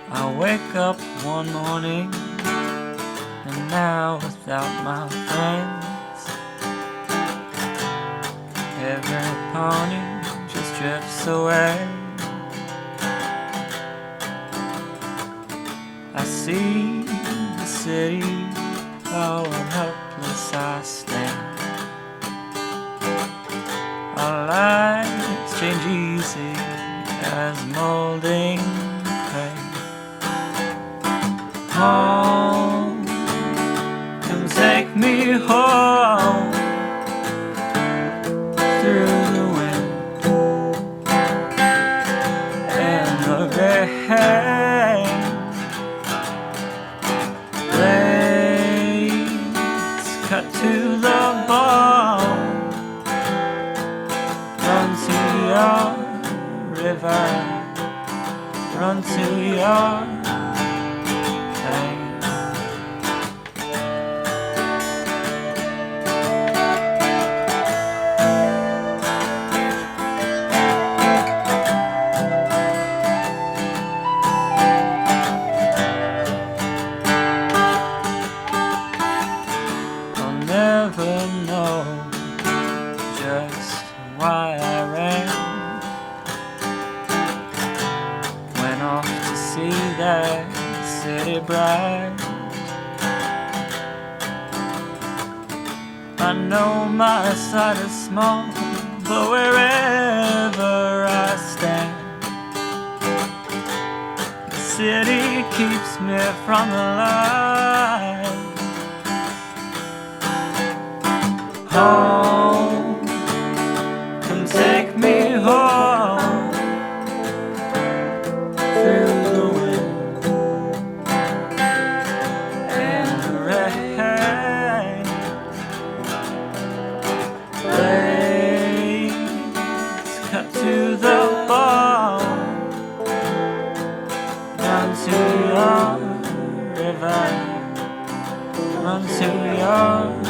I wake up one morning, and now without my friends, every pony just drifts away. I see the city, oh, and helpless I stand. Our lives change easy as molding clay. Home, come take me home through the wind and the rain. Blades cut to the bone. Run to your river, run to your pain. I'll never know just why I ran. Went off to see that city bright. I know my sight is small, but wherever I stand, the city keeps me from the light. Home, come take me home through the wind and the rain. Blades cut to the bone. Run to your river, run to your